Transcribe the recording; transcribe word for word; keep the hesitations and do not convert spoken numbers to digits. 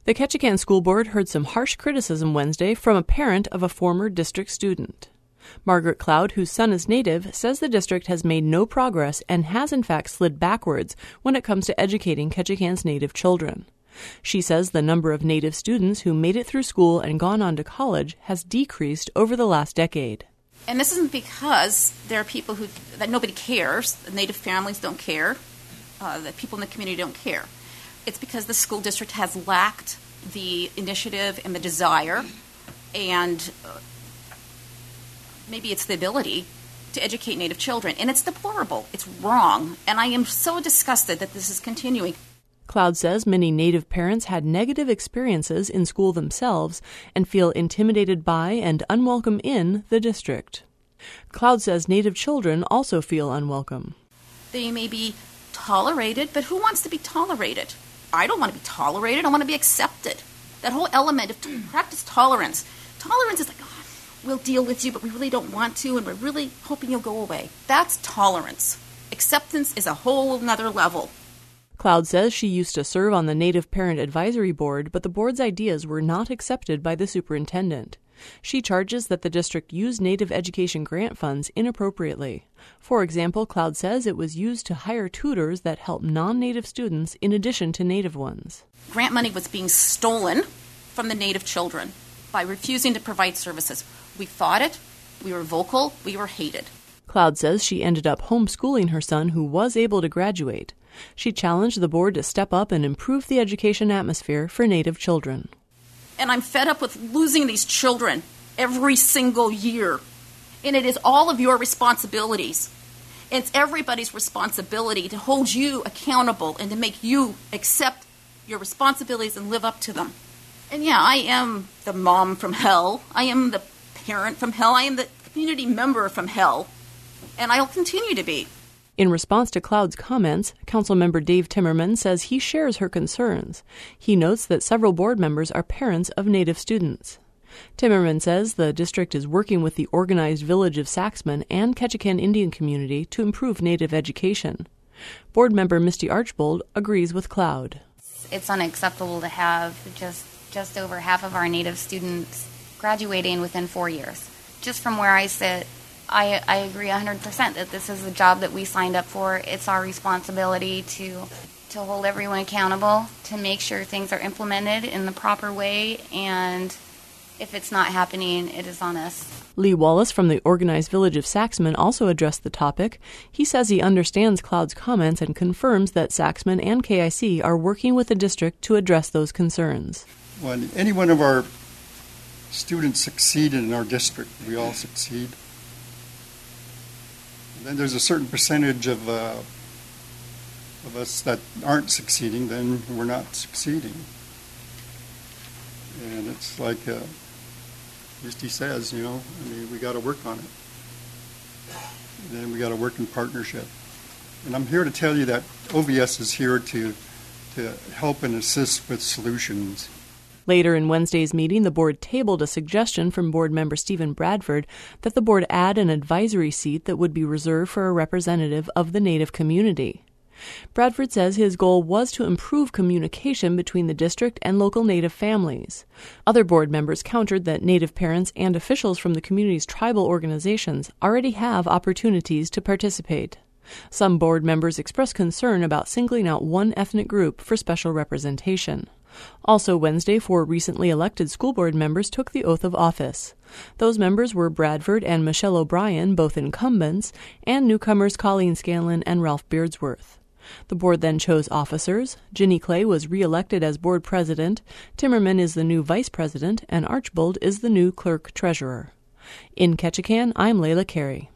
The Ketchikan School Board heard some harsh criticism Wednesday from a parent of a former district student. Margaret Cloud, whose son is Native, says the district has made no progress and has in fact slid backwards when it comes to educating Ketchikan's Native children. She says the number of Native students who made it through school and gone on to college has decreased over the last decade. And this isn't because there are people who that nobody cares, the Native families don't care, uh, that people in the community don't care. It's because the school district has lacked the initiative and the desire, and uh, maybe it's the ability to educate Native children. And it's deplorable. It's wrong. And I am so disgusted that this is continuing. Cloud says many Native parents had negative experiences in school themselves and feel intimidated by and unwelcome in the district. Cloud says Native children also feel unwelcome. They may be tolerated, but who wants to be tolerated? I don't want to be tolerated. I want to be accepted. That whole element of t- practice tolerance. Tolerance is like, oh, we'll deal with you, but we really don't want to, and we're really hoping you'll go away. That's tolerance. Acceptance is a whole nother level. Cloud says she used to serve on the Native Parent Advisory Board, but the board's ideas were not accepted by the superintendent. She charges that the district used Native education grant funds inappropriately. For example, Cloud says it was used to hire tutors that help non-Native students in addition to Native ones. Grant money was being stolen from the Native children by refusing to provide services. We fought it, we were vocal, we were hated. Cloud says she ended up homeschooling her son, who was able to graduate. She challenged the board to step up and improve the education atmosphere for Native children. And I'm fed up with losing these children every single year. And it is all of your responsibilities. It's everybody's responsibility to hold you accountable and to make you accept your responsibilities and live up to them. And yeah, I am the mom from hell. I am the parent from hell. I am the community member from hell. And I'll continue to be. In response to Cloud's comments, Councilmember Dave Timmerman says he shares her concerns. He notes that several board members are parents of Native students. Timmerman says the district is working with the organized village of Saxman and Ketchikan Indian community to improve Native education. Board member Misty Archbold agrees with Cloud. It's unacceptable to have just, just over half of our Native students graduating within four years. Just from where I sit, I, I agree one hundred percent that this is a job that we signed up for. It's our responsibility to to hold everyone accountable, to make sure things are implemented in the proper way, and if it's not happening, it is on us. Lee Wallace from the Organized Village of Saxman also addressed the topic. He says he understands Cloud's comments and confirms that Saxman and K I C are working with the district to address those concerns. When any one of our students succeed in our district, we all succeed. Then there's a certain percentage of uh, of us that aren't succeeding, then we're not succeeding. And it's like uh, Misty says, you know, I mean, we got to work on it. And then we got to work in partnership. And I'm here to tell you that O V S is here to to help and assist with solutions. Later in Wednesday's meeting, the board tabled a suggestion from board member Stephen Bradford that the board add an advisory seat that would be reserved for a representative of the Native community. Bradford says his goal was to improve communication between the district and local Native families. Other board members countered that Native parents and officials from the community's tribal organizations already have opportunities to participate. Some board members expressed concern about singling out one ethnic group for special representation. Also Wednesday, four recently elected school board members took the oath of office. Those members were Bradford and Michelle O'Brien, both incumbents, and newcomers Colleen Scanlon and Ralph Beardsworth. The board then chose officers. Ginny Clay was re-elected as board president, Timmerman is the new vice president, and Archbold is the new clerk treasurer. In Ketchikan, I'm Layla Carey.